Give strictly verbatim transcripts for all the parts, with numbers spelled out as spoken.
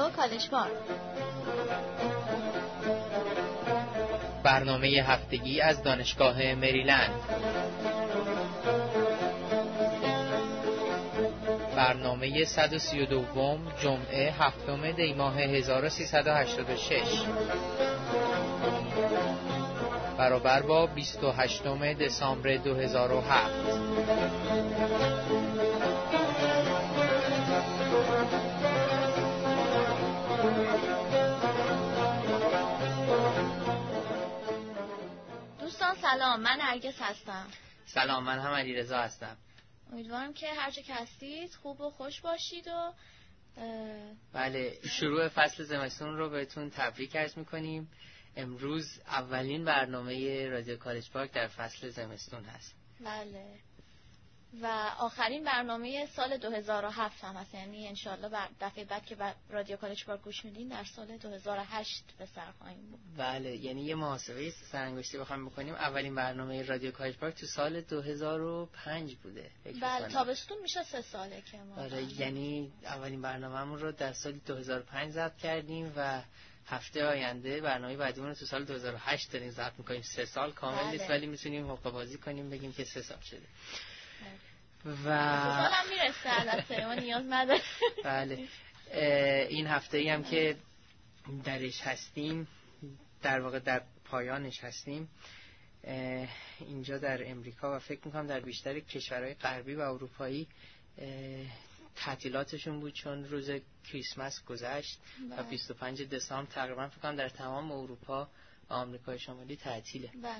رادیو کالج پارک. برنامه هفتگی از دانشگاه مریلند. برنامه صد و سی و دو جمعه هفتم دی ماه هزار و سیصد و هشتاد و شش برابر با بیست و هشتم دسامبر دو هزار و هفت. دوستان سلام، من نرگس هستم. سلام، من هم علیرضا هستم. امیدوارم که هر جا که هستید خوب و خوش باشید و بله، شروع فصل زمستون رو بهتون تبریک عرض می‌کنیم. امروز اولین برنامه رادیو کالج پارک در فصل زمستون هست. بله، و آخرین برنامه سال دو هزار و هفت هم هست، یعنی انشالله بر دفعه بعد که بر رادیو کالج پارک گوش میدین در سال دو هزار و هشت به سر خواهیم بود. بله، یعنی یه محاسبه سرانگشتی بخوایم بکنیم، اولین برنامه رادیو کالج پارک تو سال دو هزار و پنج بوده. بله، تابستون میشه سه ساله که ما. آره، یعنی اولین برنامه‌مون رو در سال دو هزار و پنج ضبط کردیم و هفته آینده برنامه بعدیمون رو تو سال دو هزار و هشت داریم ضبط می‌کنیم. سه سال کامل بله. نیست، ولی می‌تونیم حقه بازی کنیم بگیم که سه سال شده. بله. و سال هم میرسه، البته ما نیاز نداریم. بله، این هفته‌ای هم که درش هستیم، در واقع در پایانش هستیم اینجا در امریکا و فکر می‌کنم در بیشتر کشورهای غربی و اروپایی تعطیلاتشون بود، چون روز کریسمس گذشت و بیست و پنج دسامبر تقریبا فکر کنم در تمام اروپا و آمریکای شمالی تعطیله. بله.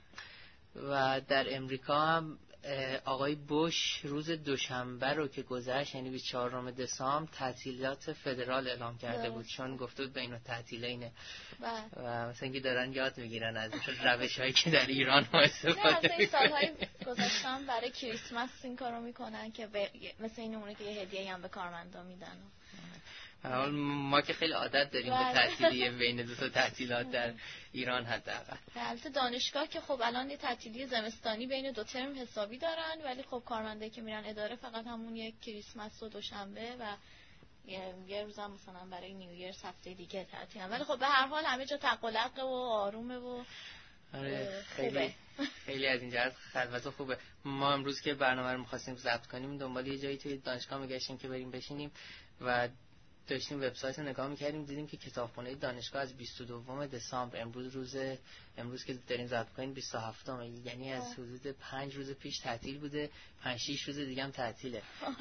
و در امریکا هم آقای بوش روز دوشنبه رو که گذشت، یعنی بیست و چهارم دسامبر، تعطیلات فدرال اعلام کرده بود، چون گفته بود بین تعطیلینه. بله. و مثلا اینکه دارن یاد میگیرن از روش‌هایی که در ایران ما استفاده می‌کنن. نه، سال‌های گذشته‌ام برای کریسمس این کارو میکنن که ب... مثل این اونه که یه هدیه‌ای هم به کارمندا میدن. حال ما که خیلی عادت داریم به تعطیلی بین دو تا تعطیلات در ایران حداقل. البته دانشگاه که خب الان یه تعطیلی زمستانی بین دو ترم حسابی دارن، ولی خب کارمندایی که میرن اداره فقط همون یک کریسمس و دوشنبه و یه, یه روزم مثلا برای نیویر هفته دیگه تعطیلن. ولی خب به هر حال همه جا تقلق و آرومه و آره، خوبه. خیلی خیلی از این جهت خلوت و خوبه. ما امروز که برنامه رو می‌خواستیم ضبط کنیم دنبال یه جایی توی دانشگاه می‌گشتیم که بریم بشینیم و داشتیم وبسایت رو نگاه می‌کردیم، دیدیم که کتابخونه دانشگاه از بیست و دو دسامبر، امروز روز امروز که داریم ضبط کنیم بیست و هفتم، یعنی از حدود پنج روز پیش تعطیل بوده، پنج شش روز دیگه هم تعطیله.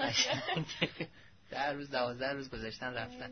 در روز دوازده روز گذاشتن رفتن.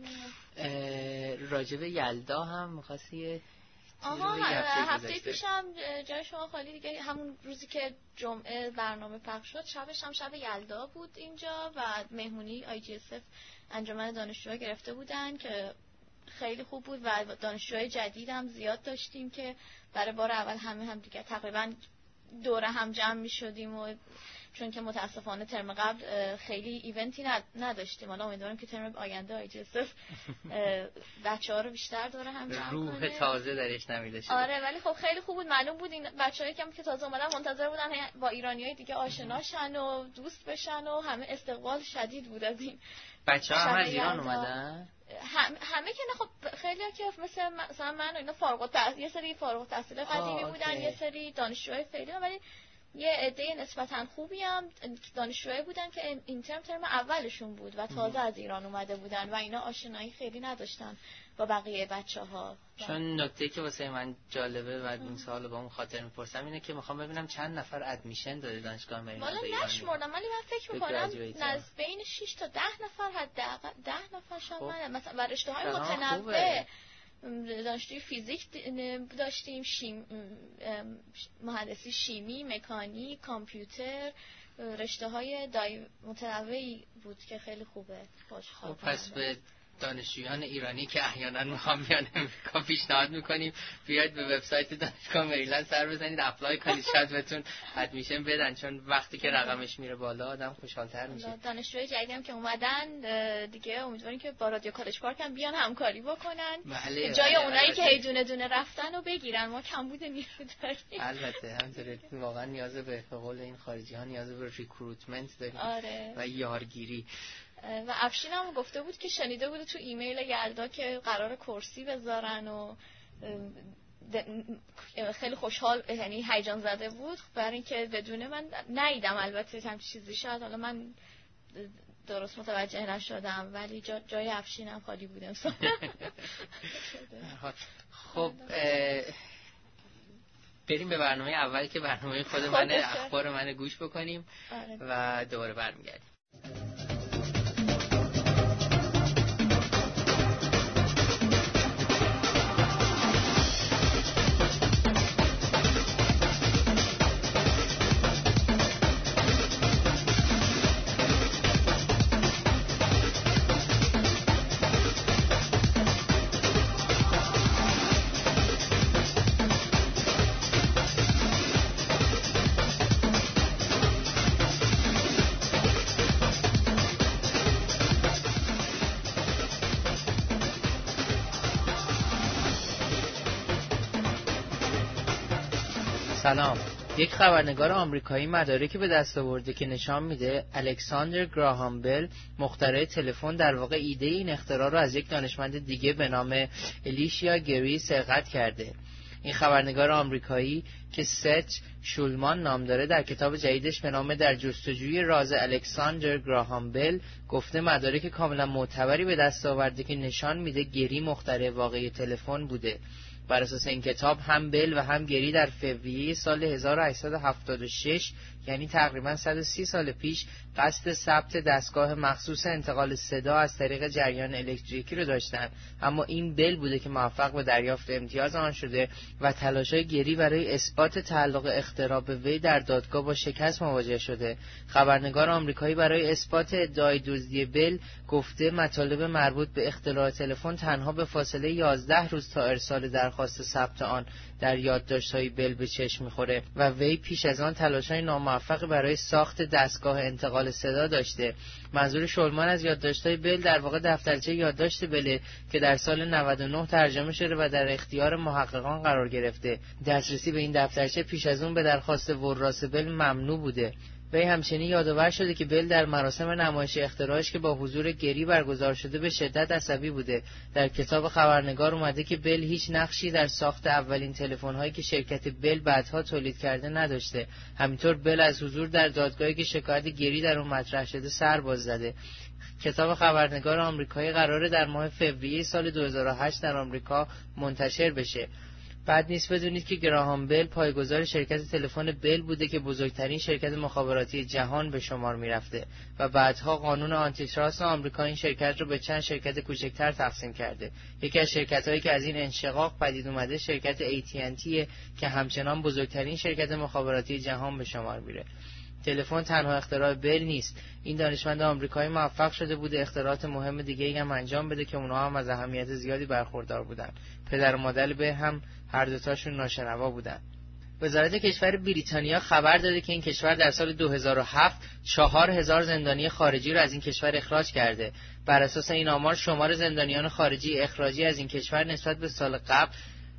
راجب یلدا هم می‌خواستی آها، هفته پیشم جای شما خالی دیگه، همون روزی که جمعه برنامه پخش شد شبش هم شب یلدا بود اینجا و مهمونی آی جی اس اف انجمن دانشجوها گرفته بودن که خیلی خوب بود و دانشجوهای جدید هم زیاد داشتیم که برای بار اول همه هم دیگه تقریبا دوره هم جمع می شدیم و چون که متاسفانه ترم قبل خیلی ایونتی نداشتیم، حالا امیدوارم که ترم آینده آی جی اس اف بچه‌ها رو بیشتر دوره هم جمع روح کنه. روح تازه درش نمیده شده. آره، ولی خب خیلی خوب بود، معلوم بود این بچه‌هایی که که تازه اومدن منتظر بودن با ایرانیای دیگه آشناشن و دوست بشن و همه استقبال شدید بود از این بچه‌ها هم از ایران اومدن. هم همه که نه، خب خیلی‌ها که مثل مثلا من اینا فارغ التحصیل، یه سری فارغ التحصیل قدیمی بودن، یه سری دانشجوهای فعلی، ولی یه عده نسبتاً خوبی هم دانشجوهایی بودن که این ترم ترم اولشون بود و تازه از ایران اومده بودن و اینا آشنایی خیلی نداشتن با بقیه بچه‌ها. چون نکته که واسه من جالبه و این سوالو با اون خاطر می‌پرسم اینه که می‌خوام ببینم چند نفر ادمیشن داره دانشگاه مریلند. والا نشمردم، ولی من فکر می‌کنم نزد بین شش تا ده نفر، حداقل ده نفر شامل مثلا و رشته‌های متنوع. دانشجوی فیزیک داشتیم، شیم، مهندسی شیمی، مکانیک، کامپیوتر، رشته های دای متنوعی بود که خیلی خوبه. خب پس به دانشجویان ایرانی که احیانا میخوام بیان امریکا پیشنهاد میکنیم بیاید به وبسایت دانشگاه مریلند سر بزنید، اپلای کنید، شاید بهتون ادمیشن بدن، چون وقتی که رقمش میره بالا آدم خوشحال‌تر میشه. دانشجوی جدیدی هم که اومدن دیگه امیدواریم که با رادیو کالج پارک هم بیان همکاری بکنن. بله، جای بله، اونایی که هی دونه دونه رفتن رو بگیرن، ما کمبود نیرو داریم. البته همینطوره، واقعا نیاز به به قول این خارجی ها نیاز به ریکروتمنت داریم. آره. و یارگیری. و افشین هم گفته بود که شنیده بود تو ایمیل یلدا که قرار کرسی بذارن و خیلی خوشحال، یعنی هیجان زده بود برای اینکه بدونه. من ندیدم البته همچین چیزی، شاید حالا من درست متوجه نشدم، ولی جا جای افشینم خالی بود امسال. خب بریم به برنامه اول که برنامه خود من، اخبار من گوش بکنیم و دوباره برمیگردیم. سلام. یک خبرنگار آمریکایی مدارکی به دست آورده که نشان میده الکساندر گراهام بل، مخترع تلفن، در واقع ایده این اختراع را از یک دانشمند دیگه به نام الیشیا گری سرقت کرده. این خبرنگار آمریکایی که ست شولمان نام داره در کتاب جدیدش به نام در جستجوی راز الکساندر گراهام بل گفته مدارک کاملا معتبری به دست آورده که نشان میده گری مخترع واقعی تلفن بوده. بر اساس این کتاب هم بل و هم گری در فوریه سال هزار و هشتصد و هفتاد و شش، یعنی تقریباً صد و سی سال پیش، قصد ثبت دستگاه مخصوص انتقال صدا از طریق جریان الکتریکی رو داشتن، اما این بل بوده که موفق به دریافت امتیاز آن شده و تلاش‌های گری برای اثبات تعلق اختراع به وی در دادگاه با شکست مواجه شده. خبرنگار آمریکایی برای اثبات ادعای دزدی بل گفته مطالب مربوط به اختراع تلفن تنها به فاصله یازده روز تا ارسال درخواست ثبت آن در یادداشت‌های بل به چشم می‌خوره و وی پیش از آن تلاش‌های ناموفق برای ساخت دستگاه انتقال صدا داشته. منظور شولمان از یادداشت‌های بل در واقع دفترچه یادداشت بل که در سال نود و نه ترجمه شده و در اختیار محققان قرار گرفته. دسترسی به این دفترچه پیش از اون به درخواست وراث بل ممنوع بوده. وی همچنین یادآور شده که بل در مراسم نمایش اختراعش که با حضور گری برگزار شده به شدت عصبی بوده. در کتاب خبرنگار اومده که بل هیچ نقشی در ساخت اولین تلفن‌هایی که شرکت بل بعدها تولید کرده نداشته. همینطور بل از حضور در دادگاهی که شکایت گری در اون مطرح شده سر باز زده. کتاب خبرنگار آمریکایی قراره در ماه فوریه سال دو هزار و هشت در آمریکا منتشر بشه. بعد نیست بدونید که گراهام بل پایه‌گذار شرکت تلفن بل بوده که بزرگترین شرکت مخابراتی جهان به شمار میرفته و بعدها قانون آنتیتراست آمریکا این شرکت رو به چند شرکت کوچکتر تقسیم کرده. یکی از شرکت‌هایی که از این انشقاق پدید اومده شرکت ای تی ان تی که همچنان بزرگترین شرکت مخابراتی جهان به شمار میره. تلفن تنها اختراع بل نیست. این دانشمند آمریکایی موفق شده بوده اختراعات مهم دیگه‌ای هم انجام بده که اونها هم از اهمیت زیادی برخوردار بودن. پدر و مادر به هم هر دوتاشون ناشنوا بودن. وزارت کشور بریتانیا خبر داده که این کشور در سال دو هزار و هفت چهار هزار زندانی خارجی را از این کشور اخراج کرده. بر اساس این آمار شمار زندانیان خارجی اخراجی از این کشور نسبت به سال قبل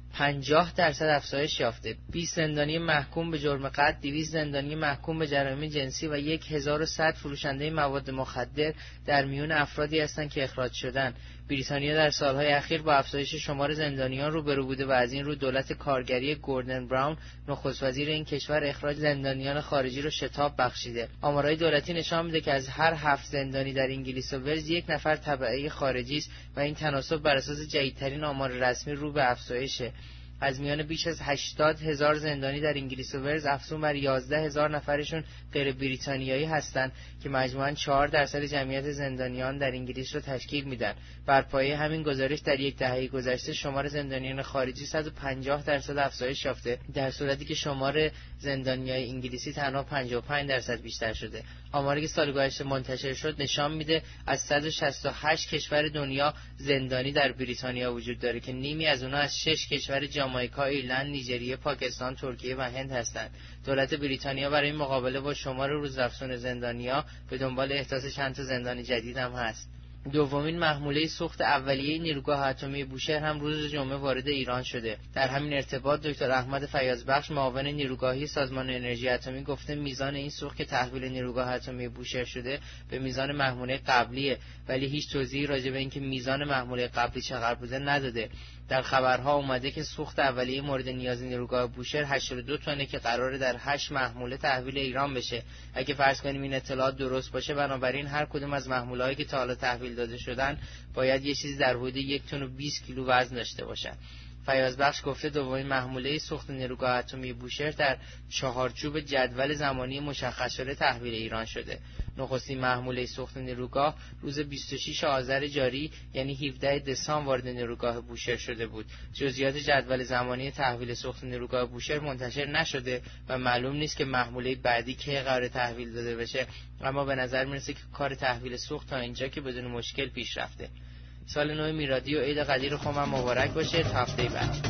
پنجاه درصد افزایش یافته. بیست زندانی محکوم به جرم قتل، دویست زندانی محکوم به جرایم جنسی و هزار و صد فروشنده مواد مخدر در میون افرادی هستند که اخراج شدند. بریتانیا در سالهای اخیر با افزایش شمار زندانیان روبرو بوده و از این رو دولت کارگری گوردن براون نخست وزیر این کشور اخراج زندانیان خارجی رو شتاب بخشیده. آمارهای دولتی نشان میده که از هر هفت زندانی در انگلیس و ولز یک نفر تبعه خارجی است و این تناسب بر اساس جدیدترین آمار رسمی رو به افزایشه. از میان بیش از هشتاد هزار زندانی در انگلیس و ولز افزون بر یازده هزار نفرشون غیر بریتانیایی هستند که مجموعاً چهار درصد جمعیت زندانیان در انگلیس رو تشکیل میدن. بر پایه همین گزارش در یک دهه گذشته شمار زندانیان خارجی صد و پنجاه درصد افزایش یافته، در صورتی که شمار زندانیای انگلیسی تنها پنجاه و پنج درصد بیشتر شده. آماری که سال گذشته منتشر شد نشان میده از صد و شصت و هشت کشور دنیا زندانی در بریتانیا وجود داره که نیمی از اونها از شش کشور جامائیکا، ایرلند، نیجریه، پاکستان، ترکیه و هند هستند. دولت بریتانیا برای مقابله با شمار روزافزون زندانیا به دنبال احداث چند تا زندان جدید هم هست. دومین محموله سوخت اولیه نیروگاه اتمی بوشهر هم روز جمعه وارد ایران شده. در همین ارتباط دکتر احمد فیاضبخش معاون نیروگاهی سازمان انرژی اتمی گفته میزان این سوخت که تحویل نیروگاه اتمی بوشهر شده به میزان محموله قبلیه، ولی هیچ توضیحی راجع به اینکه میزان محموله قبلی چقدر بوده نداده. در خبرها اومده که سوخت اولیه مورد نیاز نیروگاه بوشهر هشتاد و دو تنه که قراره در هشت محموله تحویل ایران بشه. اگه فرض کنیم این اطلاعات درست باشه، بنابراین هر کدوم از محموله‌هایی که تا حالا تحویل داده شدن باید یه چیزی در حدود یک تن و بیست کیلو وزن داشته باشن. فیاضبخش گفته دومین محموله سوخت نیروگاه اتمی بوشهر در چهارچوب جدول زمانی مشخص شده تحویل ایران شده. نخستین محموله سوخت نیروگاه روز بیست و شش آذر جاری یعنی هفدهم دسامبر وارد نیروگاه بوشهر شده بود. جزئیات جدول زمانی تحویل سوخت نیروگاه بوشهر منتشر نشده و معلوم نیست که محموله بعدی کی قرار تحویل داده بشه، اما به نظر میرسه که کار تحویل سوخت تا اینجا که بدون مشکل پیش رفته. سال نو میلادی و عید قدیر خودم مبارک باشه. تا هفته بعد.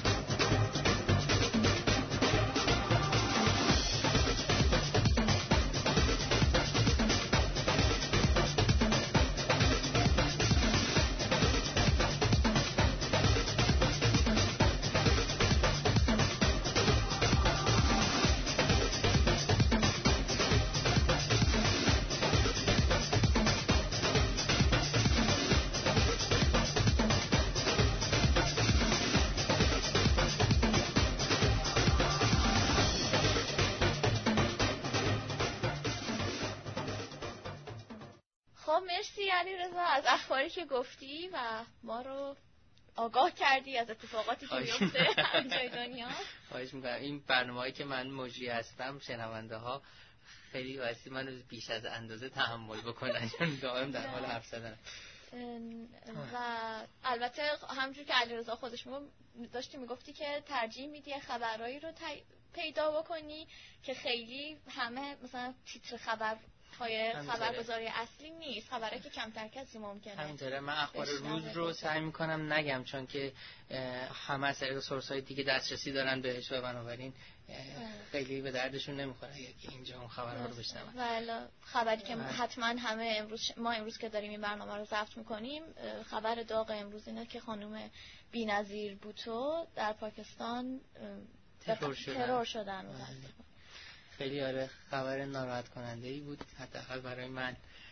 مرسی علیرضا از اخباری که گفتی و ما رو آگاه کردی از اتفاقاتی که میفته همه جای دنیا. خواهش می‌کنم. این برنامه‌ای که من مجری هستم، شنونده ها خیلی واسه منو بیش از اندازه تحمل بکنن، چون دائم در حال حرف زدن. و البته همونجور که علیرضا خودش میگفت، داشتی میگفتی که ترجیح میدی خبرایی رو پیدا بکنی که خیلی همه مثلا تیتر خبر های خبرگزاری اصلی نیست، خبره که کمتر کسی ممکنه. همینطوره. من اخبار روز رو سعی میکنم نگم، چون که همه از طریق سورس های دیگه دسترسی دارن بهش و بنابراین خیلی به دردشون نمیخوره اگه اینجا اون خبرها رو بشنون. والا خبری که حتما همه امروز ما امروز که داریم این برنامه رو ضبط میکنیم، خبر داغ امروز اینه که خانم بی‌نظیر بوتو در پاکستان ترور شدن. ترور شدن. خیلی آره خبر ناراحت کننده ای بود، حداقل برای من،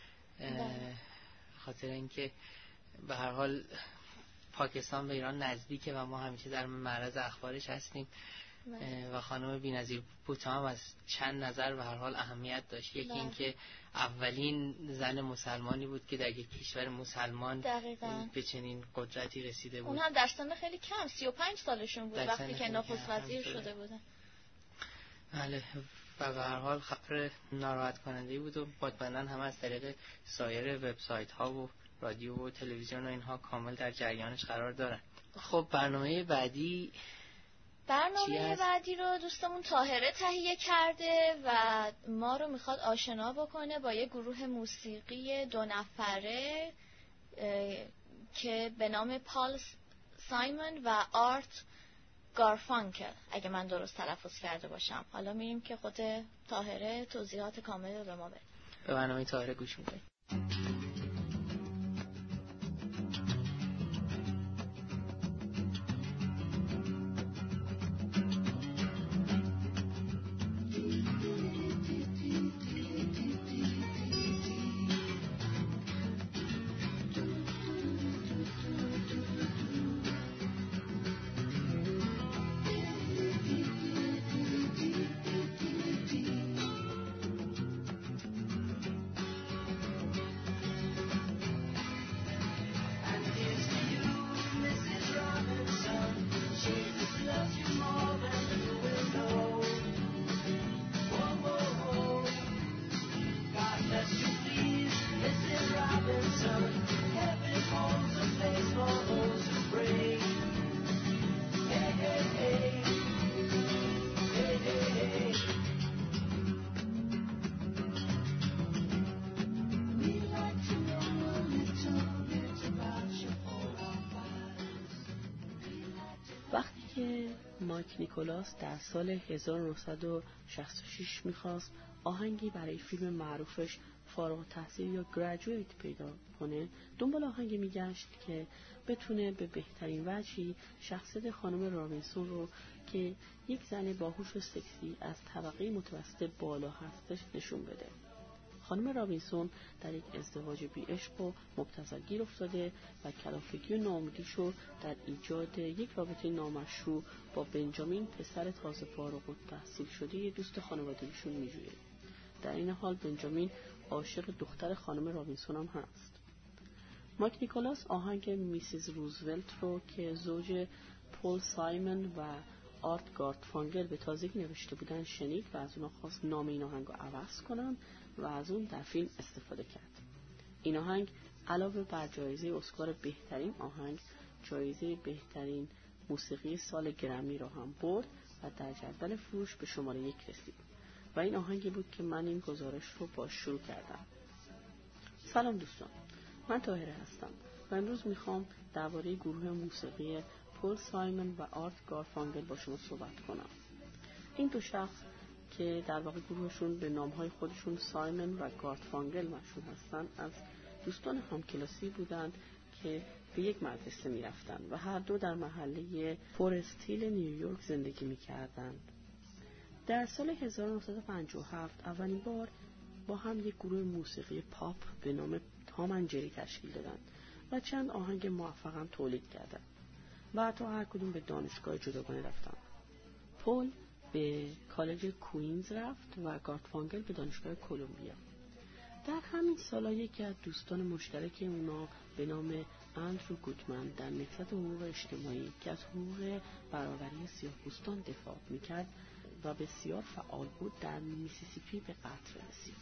خاطر اینکه به هر حال پاکستان به ایران نزدیکه و ما همیشه در معرض اخبارش هستیم و خانم بی‌نظیر بوتو هم از چند نظر به هر حال اهمیت داشت. یکی اینکه اولین زن مسلمانی بود که در یک کشور مسلمان دقیقاً به چنین قدرتی رسیده بود. اون هم در سن خیلی کم، سی و پنج سالشون بود وقتی که نخست وزیر شده بودن. بله و به هر حال خبر ناراحت کننده بود و مطمئناً هم از طریق سایر وبسایت ها و رادیو و تلویزیون و اینها کامل در جریانش قرار دارن. خب برنامه بعدی برنامه بعدی رو دوستمون طاهره تهیه کرده و ما رو میخواد آشنا بکنه با یه گروه موسیقی دو نفره که به نام پال سایمون و آرت گارفانکل، اگه من درست تلفظ کرده باشم. حالا میریم که خود طاهره توضیحات کامل رو به ما بده. به برنامه طاهره گوش میدید. وقتی که مایک نیکولاس در سال هزار و نهصد و شصت و شش میخواست آهنگی برای فیلم معروفش فارغ التحصیل یا گریجویت پیدا کنه، دنبال آهنگی میگشت که بتونه به بهترین وجهی شخصیت خانم رابینسون رو که یک زن باهوش و سکسی از طبقه متوسط بالا هستش نشون بده. خانم رابینسون در یک ازدواج بی عشق و مبتذل گیر افتاده و کلافگی و ناامیدیشو در ایجاد یک رابطه نامشروع با بنجامین، پسر تازه فارغ التحصیل شده دوست خانوادگیشون میجویه. در این حال بنجامین عاشق دختر خانم رابینسون هم هست. مایک نیکولاس آهنگ میسیز روزولت رو که زوج پول سایمن و آرت گارتفانگل به تازگی نوشته بودن شنید و از اونا خواست نام این آهنگ رو عوض کنن و از اون در فیلم استفاده کرد. این آهنگ علاوه بر جایزه اسکار بهترین آهنگ، جایزه بهترین موسیقی سال گرمی رو هم برد و در جدول فروش به شماره یک رسید و این آهنگی بود که من این گزارش رو با شروع کردم. سلام دوستان، من طاهره هستم و امروز میخوام درباره گروه موسیقی پول سایمن و آرت گارفانگل با شما صحبت کنم. این دو شخص که در واقع گروهشون به نامهای خودشون سایمن و گارفانگل مشهور هستن، از دوستان همکلاسی بودند که به یک مدرسه میرفتن و هر دو در محله فورست هیل نیویورک زندگی میکردند. در سال هزار و نهصد و پنجاه و هفت اولین بار با هم یک گروه موسیقی پاپ به نام تام اند جری تشکیل دادند و چند آهنگ موفق هم تولید کردند. بعدها هر کدوم به دانشگاه جداگانه رفتند. پول به کالج کوینز رفت و گارتفانگل به دانشگاه کلمبیا. در همین سالا یکی از دوستان مشترک اونا به نام اندرو گودمن در نهضت حقوق اجتماعی که از حقوق برابری سیاه‌پوستان دفاع میکرد و بسیار فعال بود، در میسیسیپی به قتل رسید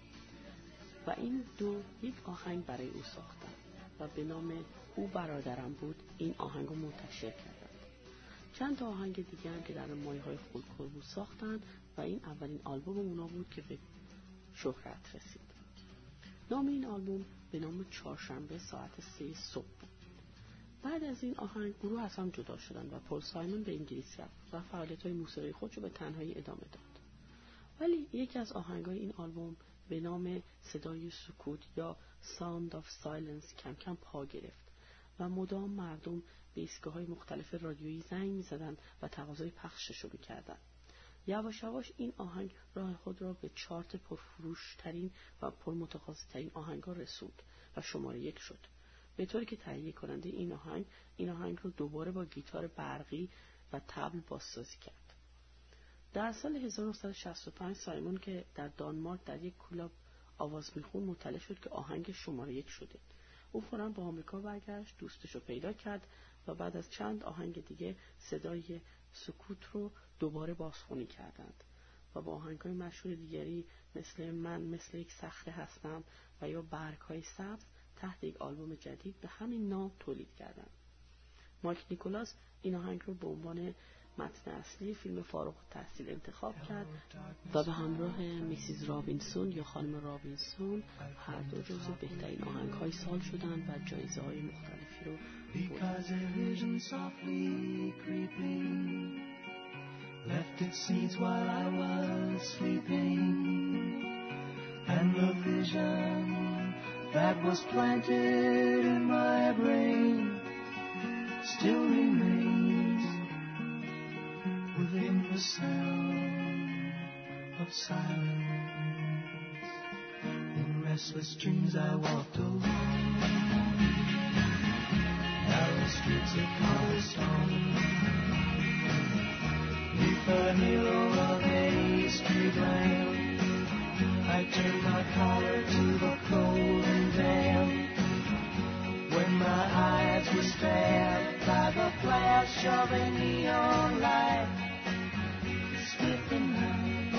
و این دو یک آهنگ برای او ساختند و به نام او برادرم بود این آهنگ رو منتشر کردند. چند تا آهنگ دیگه هم که در مایه‌های خلک‌خور بود ساختند و این اولین آلبوم اونا بود که به شهرت رسید. نام این آلبوم به نام چهارشنبه ساعت سه صبح بود. بعد از این آهنگ گروه از هم جدا شدند و پول سایمن به انگلیس رفت و فعالیت‌های موسیقی خودش رو به تنهایی ادامه داد. ولی یکی از آهنگ‌های این آلبوم به نام صدای سکوت یا Sound of Silence کم کم پا گرفت و مدام مردم به ایستگاه‌های مختلف رادیویی زنگ می‌زدند و تقاضای پخشش رو می‌کردند. یواش یواش این آهنگ راه خود را به چارت پرفروش‌ترین و پرمتقاضی‌ترین آهنگ‌ها رسوند و شماره یک شد، به طوری که تهیه کننده این آهنگ این آهنگ رو دوباره با گیتار برقی و طبل بازسازی کرد. در سال هزار و نهصد و شصت و پنج سایمون که در دانمارک در یک کلاب آواز میخون مطلع شد که آهنگ شماره یک شده. او فوراً به آمریکا برگشت، دوستش رو پیدا کرد و بعد از چند آهنگ دیگه صدای سکوت رو دوباره بازخوانی کردند و با آهنگ‌های مشهور دیگری مثل من مثل یک صخره هستم و یا برگ‌های سبز تحت یک آلبوم جدید به همین نام تولید کردند. مایک نیکولاس این آهنگ رو به عنوان متن اصلی فیلم فارغ التحصیل انتخاب کرد و به همراه میسیز رابینسون یا خانم رابینسون هر دو جزو بهترین آهنگ‌های سال شدند و جایزه‌های مختلفی رو within the sound of silence. In restless dreams I walked alone, narrow streets of cobblestone, neath the halo of a street lamp. I turned my collar to the cold and damp, when my eyes were stabbed by the flash of a neon light. Split the night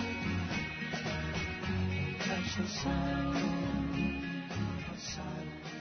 and touch the sound of silence,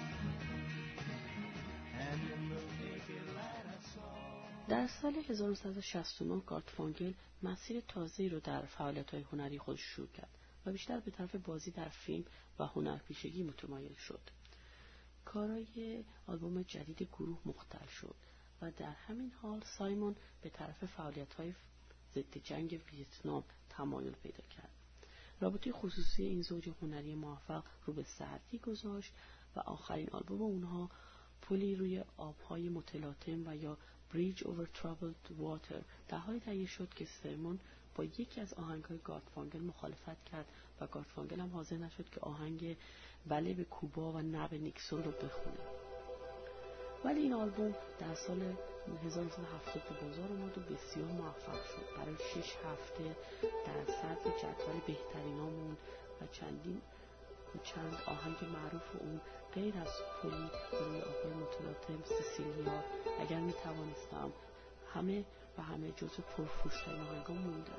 and in the naked light I saw. در سال هزار و نهصد و شصت و نه گارتفانگل مسیر تازه‌ای رو در فعالیت‌های هنری خودش شروع کرد و بیشتر به طرف بازی در فیلم و هنرپیشگی متمایل شد. کارای آلبوم جدید گروه مختل شد و در همین حال سایمون به طرف فعالیت‌های ضد جنگ ویتنام تمایل پیدا کرد رابطه خصوصی این زوج هنری موفق رو به سردی گذاشت و آخرین آلبوم اونها پلی روی آبهای متلاطم و یا Bridge over Troubled Water در حالی تهیه شد که سایمون با یکی از آهنگ‌های گارتفانکل مخالفت کرد و گارتفانکل هم حاضر نشد که آهنگ بله به کوبا و نه به نیکسون رو بخونه. ولی این آلبوم در سال هزار و نهصد و هفتاد به بازار اومد و بسیار موفق شد. برای شش هفته در صدر جدول بهترینا موند و چندین و چند آهنگ معروف اون غیر از پلی روی آبهای متلاطم، سیسیلیا، اگر می توانستم، همه و همه جزو پرفروش‌ترین آهنگ‌ها موندن.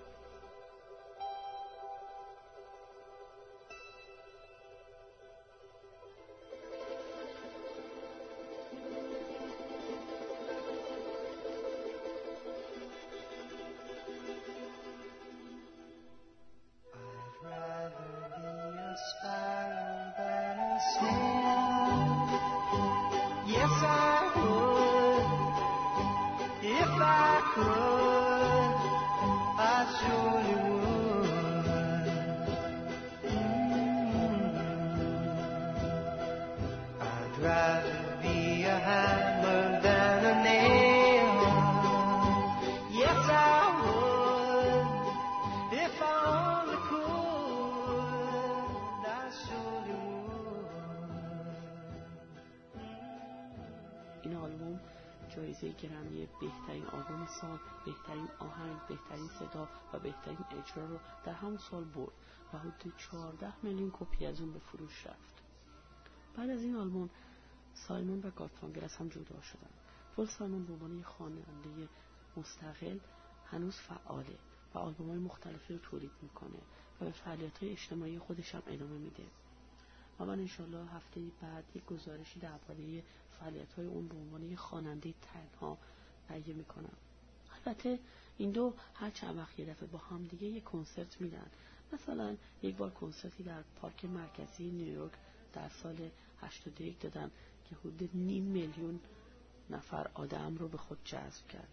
این آلبوم جایزه گرمی بهترین آلبوم سال، بهترین آهنگ، بهترین صدا و بهترین اجرا رو در همون سال برد و حدود چهارده میلیون کپی از اون به فروش رفت. بعد از این آلبوم سایمون و گارتفانکل از هم جدا شدن. پل سایمون به عنوان خواننده مستقل هنوز فعاله و آلبوم‌های مختلفی رو تولید میکنه و به فعالیت‌های اجتماعی خودش هم ادامه میده. و من انشالله هفته بعد یک گزارشی درباره فعالیت‌های اون به عنوان خواننده تنها تهیه میکنم. البته این دو هر چند وقت یه دفعه با هم دیگه یک کنسرت میدن. مثلا یک بار کنسرتی در پارک مرکزی نیویورک در سال هشتاد و یک دادن که حدود نیم میلیون نفر آدم رو به خود جذب کرد.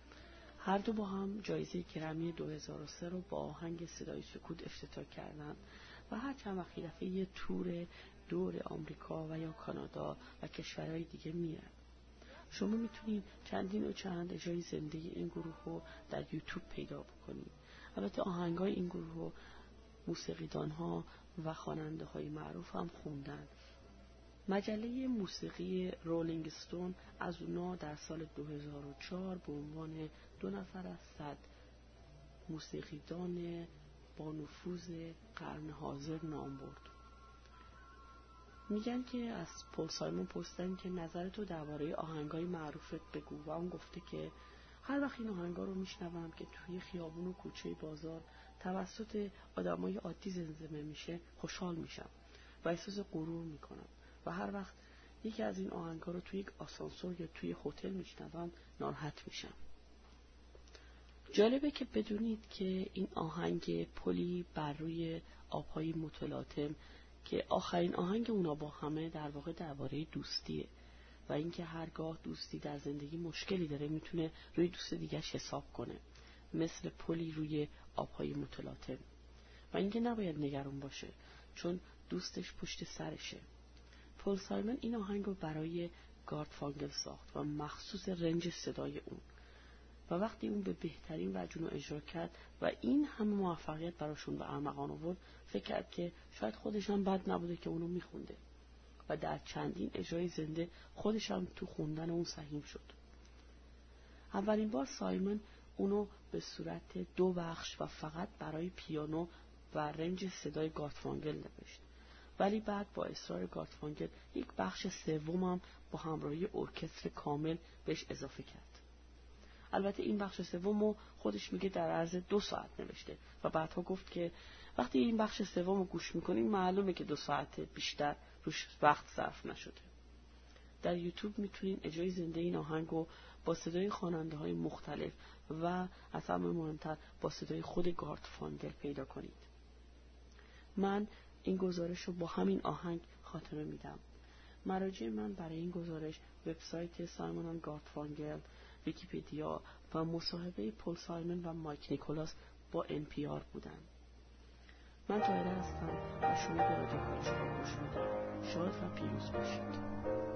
هر دو با هم جایزه گرمی دو هزار و سه رو با آهنگ صدای سکوت افتتاح کردند و هر چند وقت یه دفعه یه تور دور آمریکا و یا کانادا و کشورهای دیگه میرن. شما میتونید چندین و چند اجرای زنده این گروه رو در یوتیوب پیدا بکنید. البته آهنگای این گروه رو موسیقیدان‌ها و خواننده‌های معروف هم خوندن. مجله موسیقی رولینگ استون از اونا در سال دو هزار و چهار به عنوان دو نفر از صد موسیقیدان با نفوذ قرن حاضر نام برد. میگن که از پل سایمون پرسیدن که نظرتو درباره آهنگای معروفت بگو و اون گفته که هر وقت این آهنگا رو میشنوم که توی خیابون و کوچه بازار توسط آدمای عادی زمزمه میشه خوشحال میشم و احساس غرور میکنم و هر وقت یکی از این آهنگا رو توی یک آسانسور یا توی هتل میشنوم ناراحت میشم. جالبه که بدونید که این آهنگ پلی بر روی آبهای متلاطم که آخرین آهنگ اونا با همه در واقع درباره دوستیه و اینکه هرگاه دوستی در زندگی مشکلی داره میتونه روی دوست دیگرش حساب کنه، مثل پلی روی آبهای متلاطم، و اینکه نباید نگران باشه چون دوستش پشت سرشه. پل سایمون این آهنگ رو برای گارتفانکل ساخت و مخصوص رنج صدای اون و وقتی اون به بهترین وجه رو اجرا کرد و این همه موفقیت براشون به ارمغان آورد، فکر کرد که شاید خودش هم بد نبوده که اونو میخونده و در چندین اجرای زنده خودش هم تو خوندن اون سهیم شد. اولین بار سایمون اونو به صورت دو بخش و فقط برای پیانو و رنج صدای گارتفانکل نوشت، ولی بعد با اصرار گارتفانکل یک بخش سومم با همراهی ارکستر کامل بهش اضافه کرد. البته این بخش سومو خودش میگه در عرض دو ساعت نوشته و بعدها گفت که وقتی این بخش سومو گوش میکنین معلومه که دو ساعت بیشتر روش وقت صرف نشده. در یوتیوب میتونین اجرای زنده این آهنگو با صدای خواننده های مختلف و از همه مهمتر با صدای خود گارتفانکل پیدا کنید. من این گزارش رو با همین آهنگ خاتمه میدم. مراجع من برای این گزارش وبسایت سایمون اند گارتفانکل، ویکی‌پدیا و مصاحبه پل سایمون و مایک نیکولاس با ان پی آر بودن. من طاهره هستم و شما به رادیو کارشگاه گوش میدید. شاد و پیروز باشید.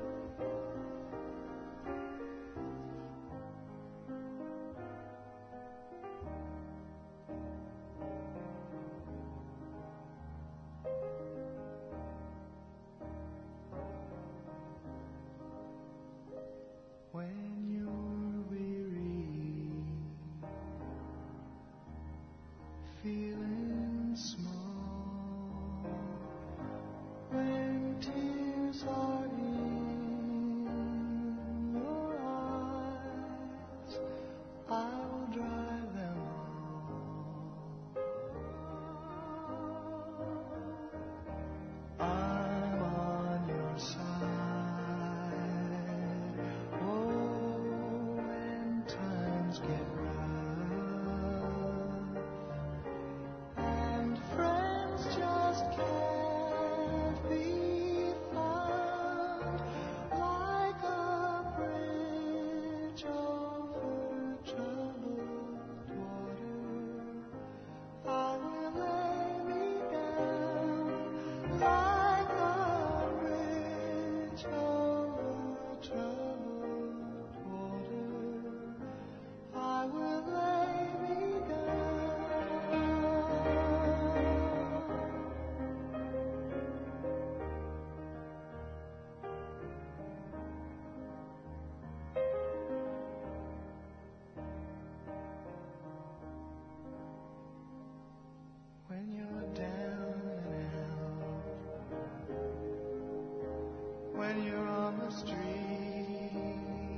When you're on the street,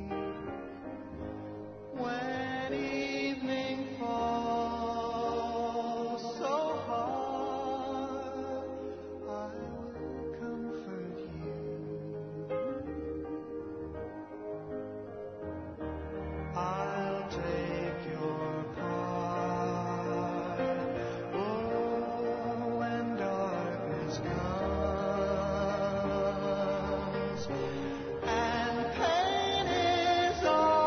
when evening falls so hard, I will comfort you. I'll take your part. Oh, when darkness comes and pain is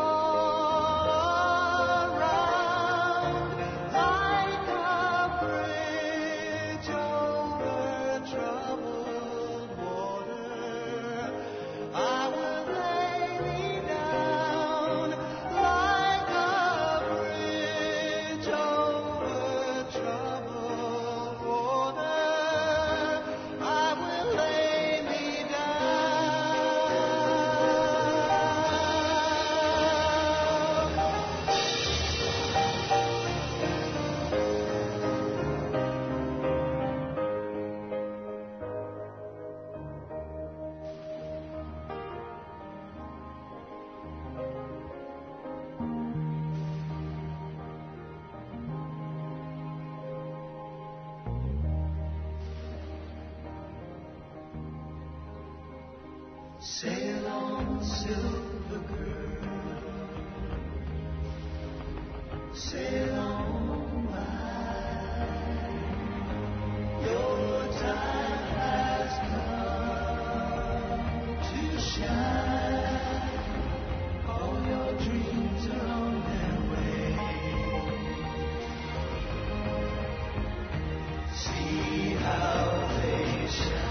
all around, like a bridge over troubled water, I will lay me down. Like a bridge over troubled water, I will lay me Sail on, silver girl, sail on by. Your time has come to shine. All your dreams are on their way. See how they shine.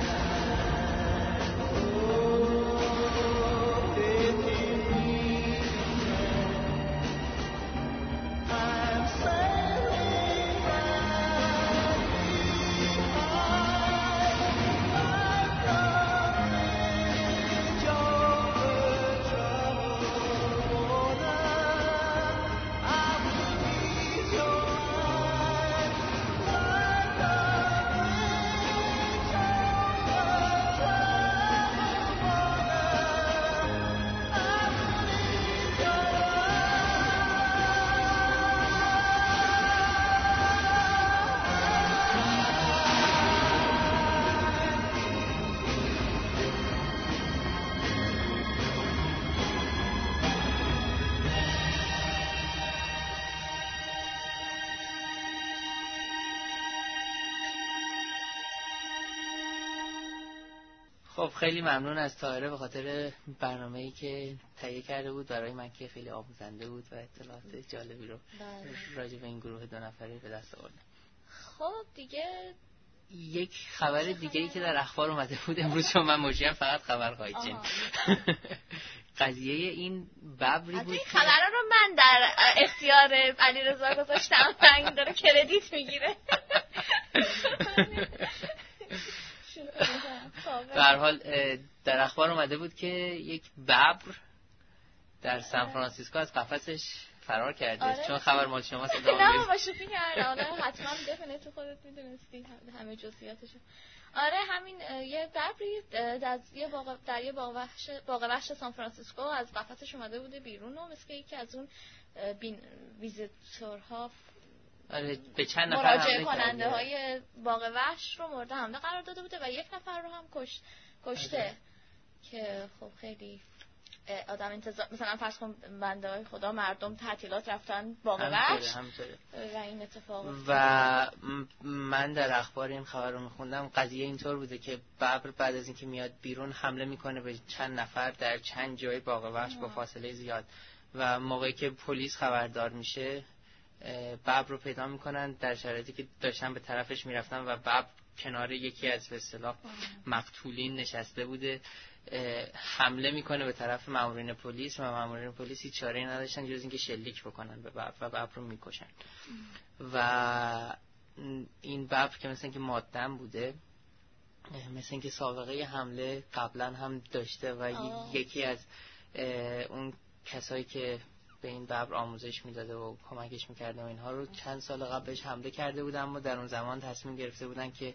خب خیلی ممنون از طاهره به خاطر برنامه‌ای که تهیه کرده بود برای من که خیلی آموزنده بود و اطلاعات جالبی رو راجع به این گروه دو نفره به دست آوردم. خب دیگه یک خبر دیگه‌ای که در اخبار اومده بود امروز، چون من مجرم فقط خبر خواهید قضیه این ببری بود. این خبرها رو من در اختیار علیرضا گذاشتم و این داره کردیت میگیره. به هر حال در اخبار اومده بود که یک ببر در سان فرانسیسکو از قفسش فرار کرده. آره. چون خبر مال شما صدا نه با شوخی کرد. آره حتما دفنه تو خودت میدونستی همه جزئیاتشو. آره همین یه ببری در یه باغ در یه باغ وحش باغ وحش سان فرانسیسکو از قفسش اومده بوده بیرون و مثل یکی از اون ویزیتورها آره به چند نفر مراجعه کننده های باغ وحش رو مورد حمله قرار داده بوده و یک نفر رو هم کش کشته. آره. که خب خیلی آدم انتظار مثلا فرض کن بنده های خدا مردم تعطیلات رفتن باغ وحش و این اتفاق و من در اخبار این خبر رو میخوندم قضیه اینطور بوده که ببر بعد از اینکه میاد بیرون حمله میکنه به چند نفر در چند جای باغ وحش با فاصله زیاد و موقعی که پلیس خبردار میشه ببر رو پیدا میکنن در شرایطی که داشتن به طرفش میرفتن و ببر کنار یکی از به اصطلاح مقتولین نشسته بوده. حمله میکنه به طرف مامورین پلیس و مامورین پلیس هیچ چاره‌ای نداشتن جز اینکه شلیک بکنن به ببر و ببر رو میکشن. و این ببر که مثلا که مادم بوده، مثلا که سابقه حمله قبلا هم داشته و آه. یکی از اون کسایی که به این ببر آموزش میداده و کمکش میکرده و اینها رو چند سال قبلش حمله کرده بودن، اما در اون زمان تصمیم گرفته بودن که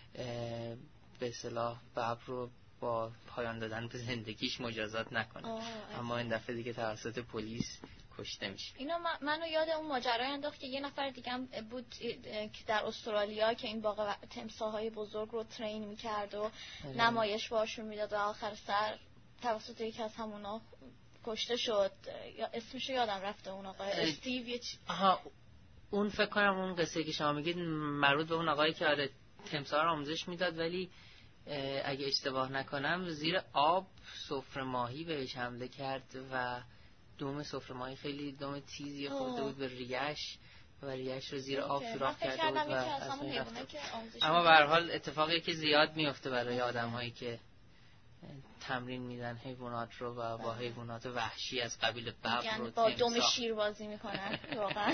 به اصطلاح ببر رو با پایان دادن به زندگیش مجازات نکنه. اما این دفعه دیگه توسط پلیس کشته میشه. اینو منو یاد اون ماجرای انداخت که یه نفر دیگه هم بود که در استرالیا که این باغ تمساح‌های بزرگ رو ترین میکرد و نمایش باشون میداد و آخر سر توسط یکی از همونا کشته شد. اسمشو یادم رفته اون آقای استیو یه چی. آها اون فکر کنم اون قصه که شما میگید مربوط به اون آقایی که آره تمساح رو آموزش میداد ولی اگه اشتباه نکنم زیر آب سفره ماهی بهش حمله کرد و دوم سفره ماهی خیلی دوم تیزی خورده بود به ریش و ریش رو زیر آب سوراخ کرده بود و اصلا اما به هر حال اتفاقی که زیاد میفته برای آدم‌هایی که تمرین میدن حیوانات رو و با حیوانات وحشی از قبیل ببر رو با دم شیر بازی میکنن واقعا.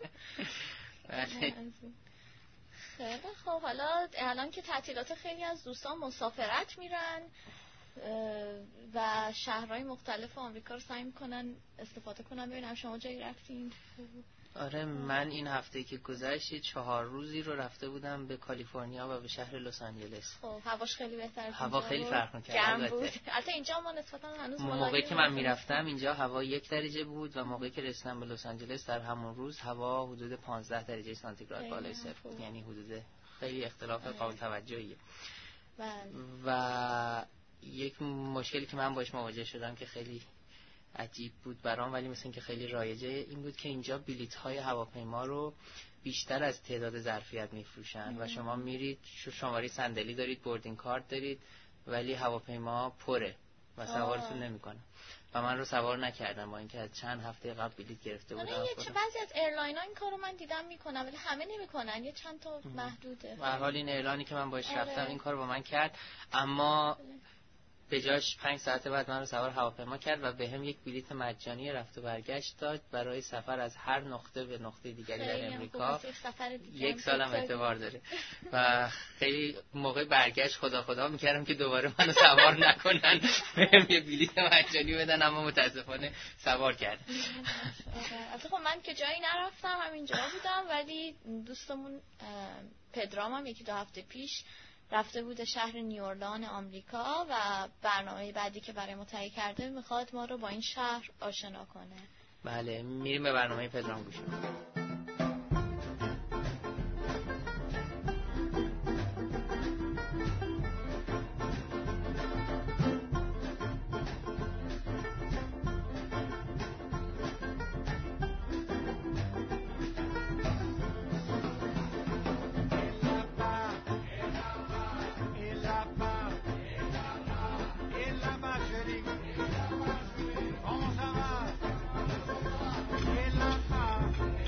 خیلی خب حالا الان که تعطیلات خیلی از دوستان مسافرت میرن و شهرهای مختلف آمریکا رو سعی میکنن استفاده کنن. ببینم شما جایی رفتین؟ آره من این هفته که گذشت چهار روزی رو رفته بودم به کالیفرنیا و به شهر لس آنجلس. خب هواش خیلی بهتره. هوا خیلی فرق می‌کرد البته. البته اینجا ما نسبتاً هنوز موقعی که من میرفتم اینجا هوا یک درجه بود و موقعی که رسیدم به لس آنجلس در همون روز هوا حدود پانزده درجه سانتیگراد بالای صفر بود. یعنی حدود خیلی اختلاف قابل توجهیه. و یک مشکلی که من باش مواجه شدم که خیلی عجیب بود برام ولی مثل اینکه خیلی رایجه این بود که اینجا بلیط‌های هواپیما رو بیشتر از تعداد ظرفیت میفروشن و شما میرید شماره صندلی دارید بوردینگ کارت دارید ولی هواپیما پره و سوارتون نمیکنه و من رو سوار نکردم با اینکه از چند هفته قبل بلیط گرفته بودم. یه چه بعضی از ایرلاین‌ها این کارو من دیدم میکنن ولی همه نمیکنن، یه چند تا محدوده. به هر حال این ایرلانی که من باهاش رفتم این کارو با من کرد اما به جاش پنج ساعت بعد من رو سوار هواپیما کرد و به هم یک بلیط مجانی رفت و برگشت داد برای سفر از هر نقطه به نقطه دیگری در امریکا. یک سالم اعتبار داره و خیلی موقع برگشت خدا خدا میکردم که دوباره منو سوار نکنن به هم یه بلیط مجانی بدن اما متاسفانه سوار کردن. خب من که جایی نرفتم همینجا بودم ولی دوستمون پدرام هم یکی دو هفته پیش رفته بوده شهر نیورلان آمریکا و برنامه بعدی که برای ما تهیه کرده میخواد ما رو با این شهر آشنا کنه. بله میریم به برنامه پدرام گوش کنیم.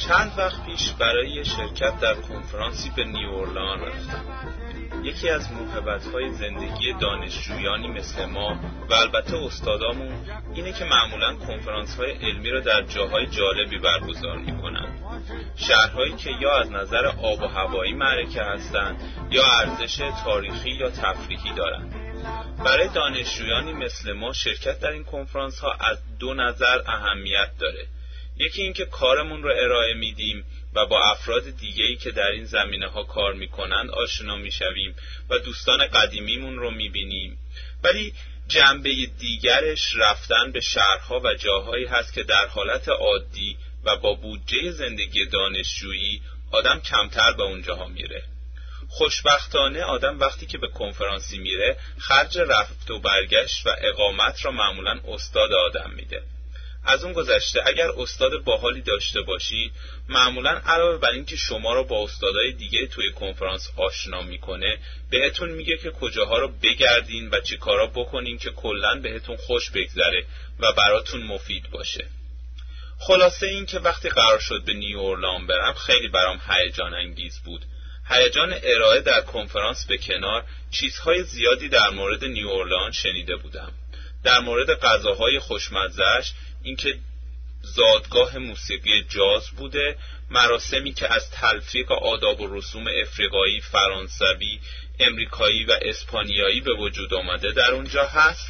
چند وقت پیش برای شرکت در کنفرانسی به نیوورلان رفتم. یکی از موهبت‌های زندگی دانشجویانی مثل ما و البته استادامون اینه که معمولاً کنفرانس‌های علمی رو در جاهای جالبی برگزار می‌کنن. شهرهایی که یا از نظر آب و هوایی معرکه هستند یا ارزش تاریخی یا تفریحی دارند. برای دانشجویانی مثل ما شرکت در این کنفرانس‌ها از دو نظر اهمیت داره. یکی این که کارمون رو ارائه میدیم و با افراد دیگه‌ای که در این زمینه‌ها کار می‌کنند آشنا می‌شویم و دوستان قدیمیمون رو می‌بینیم. ولی جنبه دیگرش رفتن به شهرها و جاهایی هست که در حالت عادی و با بودجه زندگی دانشجویی آدم کمتر به اونجاها میره. خوشبختانه آدم وقتی که به کنفرانسی میره خرج رفت و برگشت و اقامت را معمولاً استاد آدم میده. از اون گذشته اگر استاد باحالی داشته باشید معمولاً علاوه بر این که شما رو با استادای دیگه توی کنفرانس آشنا میکنه بهتون میگه که کجاها رو بگردین و چی کارا بکنین که کلاً بهتون خوش بگذره و براتون مفید باشه. خلاصه این که وقتی قرار شد به نیوورلان برم خیلی برام هیجان انگیز بود. هیجان ارائه در کنفرانس به کنار، چیزهای زیادی در مورد نیوورلان شنیده بودم. در مورد غذاهای خوشمزه‌اش، اینکه زادگاه موسیقی جاز بوده، مراسمی که از تلفیق آداب و رسوم افریقایی، فرانسوی، امریکایی و اسپانیایی به وجود آمده در اونجا هست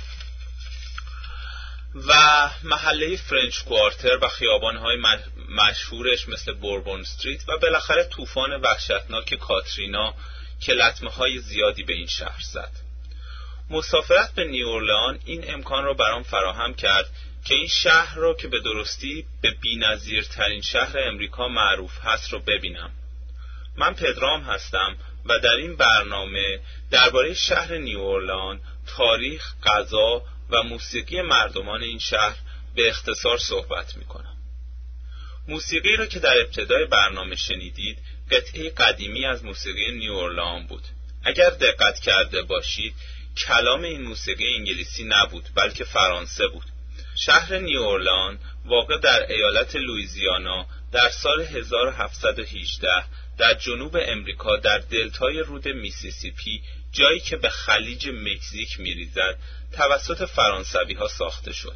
و محله فرنچ کوارتر و خیابان‌های مشهورش مثل بوربون استریت و بالاخره طوفان وحشتناک کاترینا که لطمه‌های زیادی به این شهر زد. مسافرت به نیوورلان این امکان را برام فراهم کرد که این شهر را که به درستی به بی‌نظیرترین شهر امریکا معروف هست رو ببینم. من پدرام هستم و در این برنامه درباره شهر نیوورلان، تاریخ، غذا و موسیقی مردمان این شهر به اختصار صحبت میکنم. موسیقی را که در ابتدای برنامه شنیدید قطعه قدیمی از موسیقی نیوورلان بود. اگر دقت کرده باشید کلام این موسیقی انگلیسی نبود بلکه فرانسه بود. شهر نیوورلان واقع در ایالت لوئیزیانا در سال هزار و هفتصد و هجده در جنوب امریکا در دلتای رود میسیسیپی، جایی که به خلیج مکزیک میریزد، توسط فرانسوی ها ساخته شد.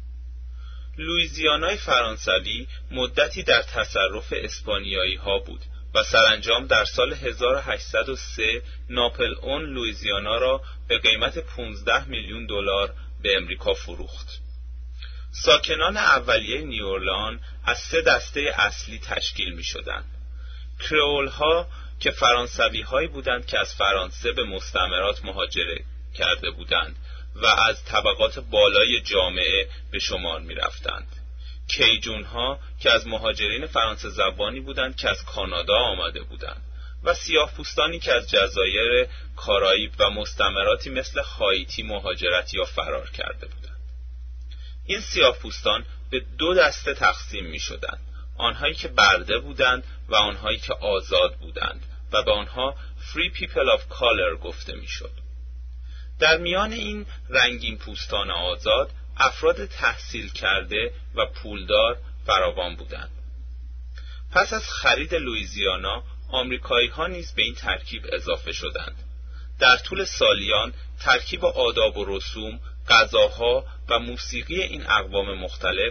لوئیزیانای فرانسوی مدتی در تصرف اسپانیایی ها بود و سرانجام در سال هزار و هشتصد و سه ناپل اون لوئیزیانا را به قیمت پانزده میلیون دلار به امریکا فروخت. ساکنان اولیه نیوورلان از سه دسته اصلی تشکیل می شدند. کرئول ها که فرانسوی هایی بودند که از فرانسه به مستعمرات مهاجرت کرده بودند و از طبقات بالای جامعه به شمار می رفتند. کیجون ها که از مهاجرین فرانسه زبانی بودند که از کانادا آمده بودند و سیاه پوستانی که از جزایر کارائیب و مستعمراتی مثل هایتی مهاجرت یا فرار کرده بودند. این سیاه پوستان به دو دسته تقسیم می شدند، آنهایی که برده بودند و آنهایی که آزاد بودند و به آنها Free People of Color گفته می شد. در میان این رنگین پوستان آزاد افراد تحصیل کرده و پولدار فراوان بودند. پس از خرید لوئیزیانا آمریکایی ها نیز به این ترکیب اضافه شدند. در طول سالیان ترکیب آداب و رسوم، غذاها و موسیقی این اقوام مختلف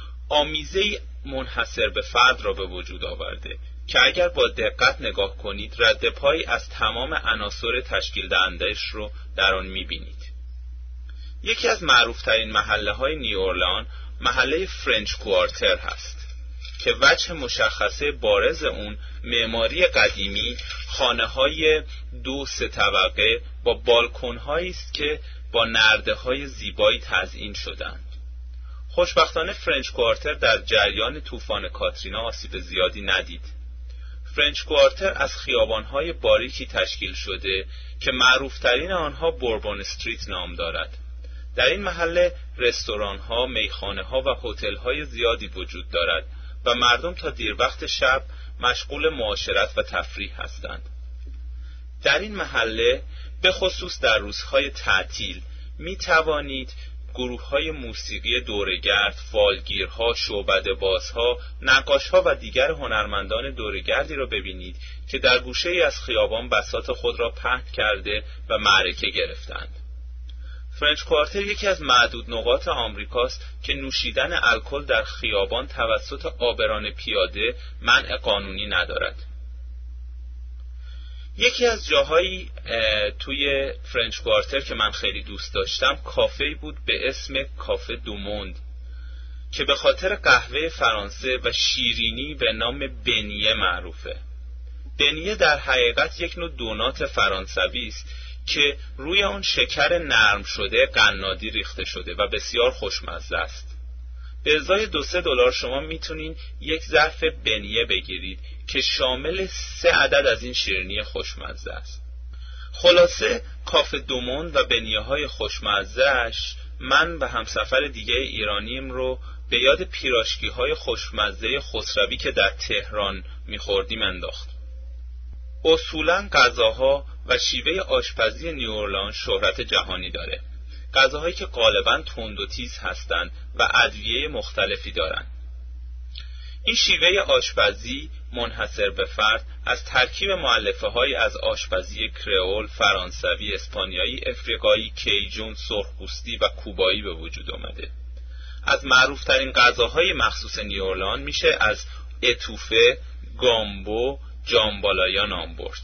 آمیزه منحصر به فرد را به وجود آورده که اگر با دقت نگاه کنید رد پایی از تمام عناصر تشکیل دهنده‌اش رو در آن می‌بینید. یکی از معروف‌ترین محله‌های نیوورلان محله فرنچ کوارتر هست که وجه مشخصه بارز اون معماری قدیمی، خانه‌های دو سه طبقه با بالکن‌هایی است که با نرده‌های زیبایی تزیین شدند. خوشبختانه فرنچ کوارتر در جریان طوفان کاترینا آسیب زیادی ندید. فرنچ کوارتر از خیابان‌های باریکی تشکیل شده که معروفترین آنها بوربون استریت نام دارد. در این محله رستوران‌ها، میخانه‌ها و هتل‌های زیادی وجود دارد و مردم تا دیر وقت شب مشغول معاشرت و تفریح هستند. در این محله به خصوص در روزهای تعطیل می توانید گروه‌های موسیقی دوره‌گرد، فالگیرها، شعبده‌بازها، نقاش‌ها و دیگر هنرمندان دوره‌گردی را ببینید که در گوشه‌ای از خیابان بساط خود را پهن کرده و معرکه گرفتند. فرنچ کوارتر یکی از معدود نقاط آمریکاست که نوشیدن الکل در خیابان توسط عابران پیاده منع قانونی ندارد. یکی از جاهایی توی فرنچ کوارتر که من خیلی دوست داشتم کافه‌ای بود به اسم کافه دوموند که به خاطر قهوه فرانسه و شیرینی به نام بنیه معروفه. بنیه در حقیقت یک نوع دونات فرانسوی است که روی اون شکر نرم شده قنادی ریخته شده و بسیار خوشمزه است. به ازای دو سه دلار شما میتونین یک ظرف بنیه بگیرید که شامل سه عدد از این شیرینی خوشمزه است. خلاصه کافه دوموند و بنیه های خوشمزهش من و همسفر دیگه ایرانیم رو به یاد پیراشکی های خوشمزه خسروی که در تهران میخوردیم انداخت. اصولاً غذاها و شیوه آشپزی نیوورلان شهرت جهانی داره. غذاهایی که غالباً تند و تیز هستند و ادویه مختلفی دارند. این شیوه آشپزی منحصر به فرد از ترکیب مؤلفه‌های از آشپزی کرئول، فرانسوی، اسپانیایی، افریقایی، کیجون، سرخپوستی و کوبایی به وجود آمده. از معروف‌ترین غذاهای مخصوص نیوورلان میشه از اتوفه، گامبو، جامبالایا نام برد.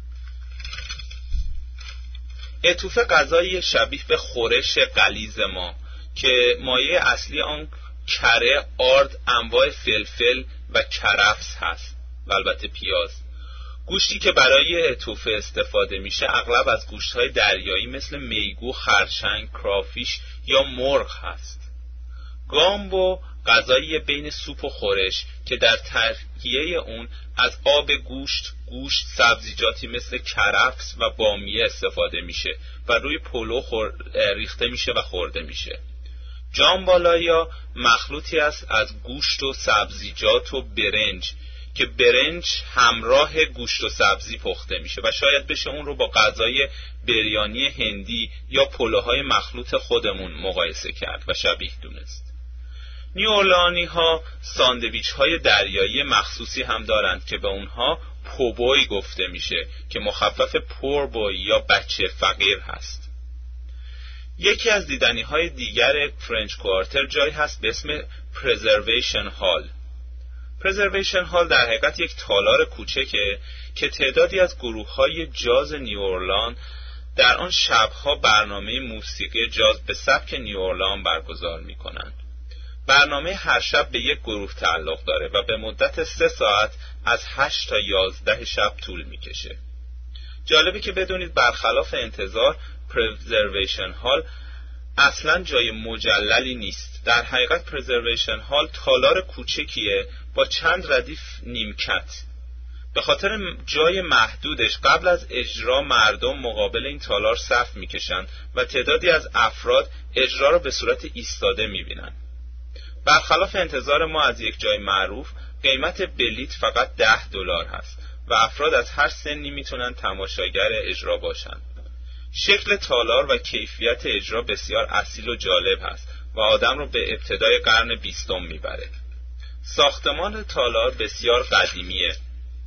اتوفه غذایی شبیه به خورش غلیظ ما که مایه اصلی آن کره، آرد، انواع فلفل و کرفس هست و البته پیاز. گوشتی که برای اتوفه استفاده میشه اغلب از گوشت‌های دریایی مثل میگو، خرچنگ، کرافیش یا مرغ هست. گامبو غذایی بین سوپ و خورش که در تهیه اون از آب گوشت، گوشت، سبزیجاتی مثل کرفس و بامیه استفاده میشه و روی پلو خور... ریخته میشه و خورده میشه. جامبالایا مخلوطی است از گوشت و سبزیجات و برنج که برنج همراه گوشت و سبزی پخته میشه و شاید بشه اون رو با غذای بریانی هندی یا پلوهای مخلوط خودمون مقایسه کرد و شبیه دونست. نیوورلانی ها ساندویچ های دریایی مخصوصی هم دارند که به اونها پوبوی گفته میشه که مخفف پور بوی یا بچه فقیر هست. یکی از دیدنی های دیگر فرنچ کوارتر جایی هست به اسم پرزرویشن هال. پرزرویشن هال در حقیقت یک تالار کوچکه که تعدادی از گروه های جاز نیوورلان در آن شبها برنامه موسیقی جاز به سبک نیوورلان برگزار میکنند. برنامه هر شب به یک گروه تعلق داره و به مدت سه ساعت از هشت تا یازده شب طول میکشه. جالبه که بدونید برخلاف انتظار پرزرویشن هال اصلا جای مجللی نیست. در حقیقت پرزرویشن هال تالار کوچکیه با چند ردیف نیمکت. به خاطر جای محدودش قبل از اجرا مردم مقابل این تالار صف میکشن و تعدادی از افراد اجرا رو به صورت ایستاده میبینن. برخلاف انتظار ما از یک جای معروف قیمت بلیت فقط ده دلار هست و افراد از هر سنی میتونن تماشاگر اجرا باشن. شکل تالار و کیفیت اجرا بسیار اصیل و جالب هست و آدم رو به ابتدای قرن بیستم میبره. ساختمان تالار بسیار قدیمیه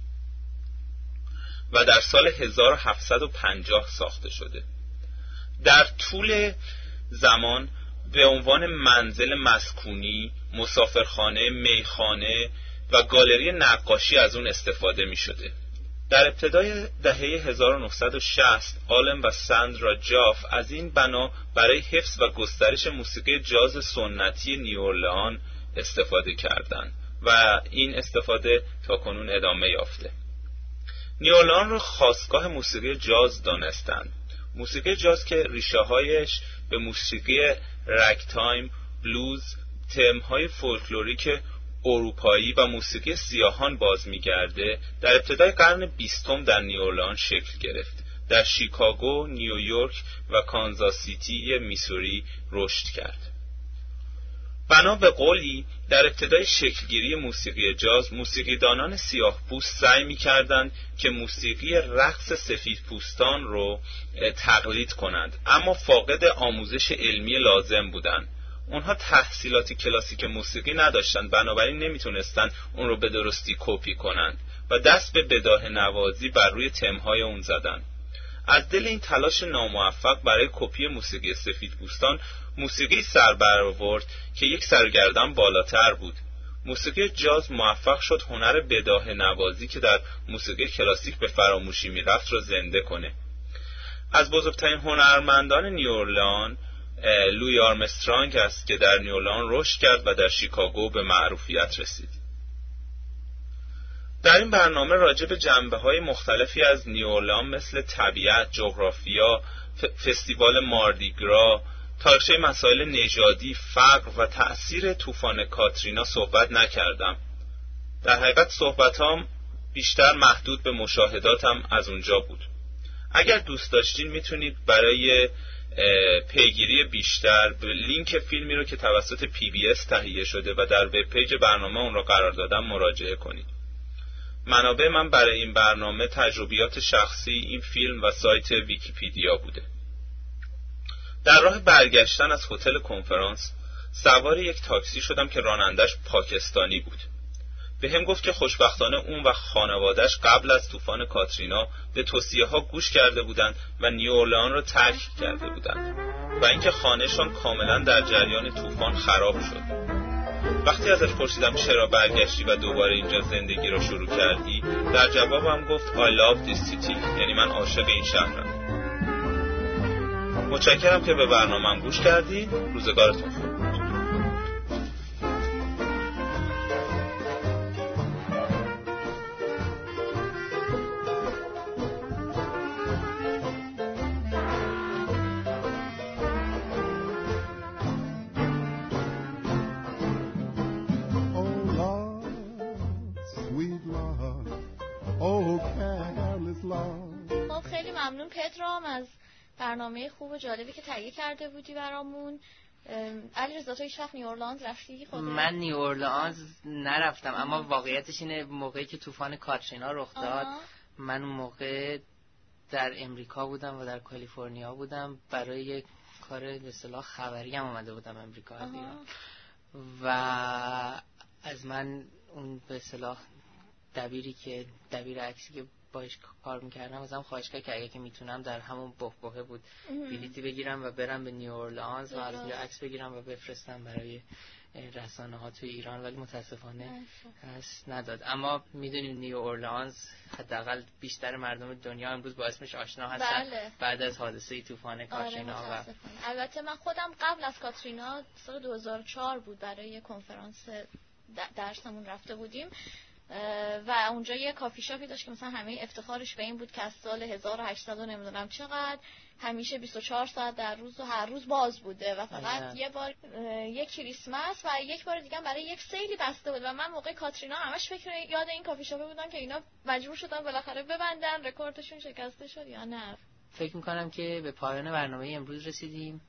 و در سال هزار و هفتصد و پنجاه ساخته شده. در طول زمان به عنوان منزل مسکونی، مسافرخانه، میخانه و گالری نقاشی از اون استفاده می شده. در ابتدای دهه هزار و نهصد و شصت آلن و ساندرا جاف از این بنا برای حفظ و گسترش موسیقی جاز سنتی نیوورلان استفاده کردند و این استفاده تا کنون ادامه یافته. نیوورلان رو خاستگاه موسیقی جاز دانستند. موسیقی جاز که ریشه هایش به موسیقی رگتایم، بلوز، تمهای فولکلوریک اروپایی و موسیقی سیاهان باز می‌گرده، در ابتدای قرن بیستم در نیوورلان شکل گرفت. در شیکاگو، نیویورک و کانزاس سیتی میسوری رشد کرد. بنا به قولی در ابتدای شکلگیری موسیقی جاز، موسیقیدانان سیاه پوست سعی می‌کردند که موسیقی رقص سفید پوستان رو تقلید کنند، اما فاقد آموزش علمی لازم بودند. اونها تحصیلات کلاسیک موسیقی نداشتند، بنابراین نمیتونستند اون رو به درستی کپی کنند و دست به بداهه نوازی بر روی تمهای اون زدند. از دل این تلاش ناموفق برای کپی موسیقی سفیدپوستان، موسیقی سر برآورد که یک سرگردن بالاتر بود. موسیقی جاز موفق شد هنر بداهه نوازی که در موسیقی کلاسیک به فراموشی میرفت را زنده کنه. از بزرگترین هنرمندان نیوورلان لوی آرمسترانگ است که در نیوورلان رشد کرد و در شیکاگو به معروفیت رسید. در این برنامه راجع به جنبه‌های مختلفی از نیوورلان مثل طبیعت، جغرافیا، ف- فستیوال ماردیگرا، تاریخچه مسائل نژادی، فقر و تأثیر طوفان کاترینا صحبت نکردم. در حقیقت صحبتام بیشتر محدود به مشاهداتم از اونجا بود. اگر دوست داشتین میتونید برای پیگیری بیشتر به لینک فیلمی رو که توسط پی بی اس تهیه شده و در وب پیج برنامه اون رو قرار دادم مراجعه کنید. منابع من برای این برنامه تجربیات شخصی، این فیلم و سایت ویکیپیدیا بوده. در راه برگشتن از هتل کنفرانس سوار یک تاکسی شدم که رانندش پاکستانی بود. به هم گفت که خوشبختانه اون و خانواده‌اش قبل از طوفان کاترینا به توصیه‌ها گوش کرده بودند و نیوورلان را ترک کرده بودند و اینکه خانه‌شان کاملا در جریان طوفان خراب شد. وقتی ازش پرسیدم چرا برگشتی و دوباره اینجا زندگی رو شروع کردی، در جوابم گفت I love this city، یعنی من عاشق این شهرم. متشکرم که به برنامه‌ام گوش کردید. روزگارتون خوش. خب خیلی ممنون پدرام از برنامه خوب و جالبی که تهیه کرده بودی برامون. علیرضا تو هیچ وقت نیوورلانز رفتی خودت؟ من نیوورلانز نرفتم، اما واقعیتش اینه موقعی که طوفان کاترینا رخ داد من اون موقع در امریکا بودم و در کالیفرنیا بودم، برای یک کار به اصطلاح خبری هم اومده بودم امریکا از ایران و از من اون به اصطلاح دبیری که دبیر عکسی که باش کار میکردم ازم خواهش کرد که اگه که میتونم در همون بحبوحه بود بلیطی بگیرم و برم به نیوورلانز و از اونجا عکس بگیرم و بفرستم برای رسانه ها توی ایران، ولی متاسفانه هست نداد. اما میدونیم نیوورلانز حداقل بیشتر مردم دنیا امروز با اسمش آشنا هستن. بله. بعد از حادثه طوفان کاترینا. آره و البته من خودم قبل از کاترینا سال دو هزار و چهار بود برای کنفرانس درسمون رفته بودیم و اونجا یه کافی شاپی داشت که مثلا همه افتخارش به این بود که از سال هزار و هشتصد و نمیدونم چقدر همیشه بیست و چهار ساعت در روز و هر روز باز بوده و فقط آه. یه بار یک کریسمس و یک بار دیگه برای یک سیلی بسته بود و من موقع کاترینا همش فکر یاد این کافی شاپه بودم که اینا مجبور شدن بالاخره ببندن، رکوردشون شکسته شد یا نه. فکر میکنم که به پایان برنامه امروز رسیدیم.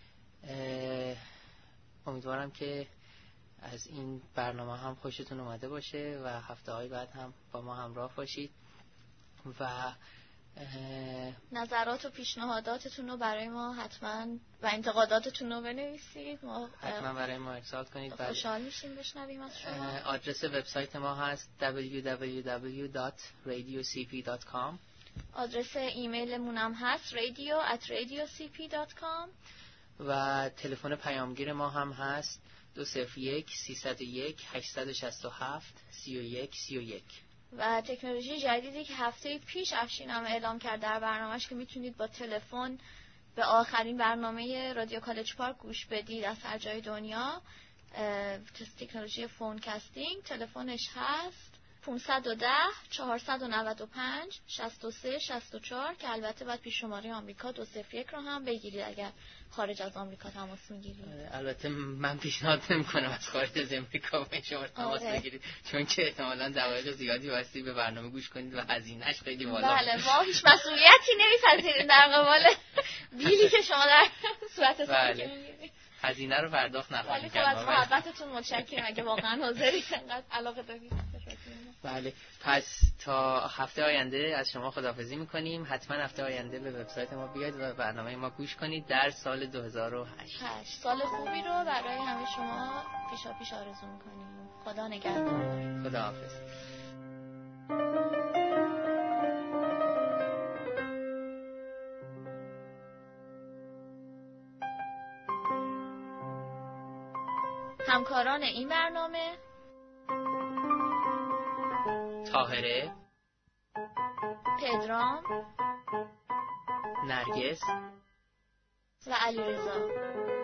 امیدوارم که از این برنامه هم خوشتون اومده باشه و هفته های بعد هم با ما همراه باشید و نظرات و پیشنهاداتتون رو برای ما حتما و انتقاداتتون رو بنویسید، ما حتما برای ما ارسال کنید. خوشحال میشیم بشنویم از شما. آدرس وبسایت ما هست دبلیو دبلیو دبلیو دات رادیو سی پی دات کام. آدرس ایمیلمون هم هست radio at radio c p dot com و تلفن پیامگیر ما هم هست دو صفر یک سیصد و یک هشتصد و شصت و هفت سی و یک سی و یک. و تکنولوژی جدیدی که هفته پیش افشین هم اعلام کرد در برنامهش که میتونید با تلفن به آخرین برنامه رادیو کالج پارک گوش بدید از هر جای دنیا. تکنولوژی فون کاستینگ، تلفنش هست پانصد و ده چهارصد و نود و پنج شصت و سه شصت و چهار که البته باید پیش شماره آمریکا دو صفر یک رو هم بگیرید اگر خارج از آمریکا تماس میگیرید. البته من پیشنهاد نمی‌کنم از خارج از آمریکا به شما تماس بگیرید چون که احتمالاً دقایق زیادی واسه به برنامه گوش کنید و هزینه‌اش خیلی بالا. بله ما هیچ مسئولیتی نمی‌پذیریم در قبال بیلی که شما در صورت بله. هزینه رو پرداخت نخواهید کرد. ولی خب از محبتتون متشکرم اگه واقعا حاضرید انقدر علاقه دارید. بله، پس تا هفته آینده از شما خداحافظی میکنیم. حتما هفته آینده به وبسایت ما بیاید و برنامه ما گوش کنید در سال دو هزار و هشت. هشت سال خوبی رو برای همه شما پیشا پیش آرزو میکنیم. خدا نگهدار. خداحافظ. همکاران این برنامه: طاهره، پدرام، نرگس و علیرضا.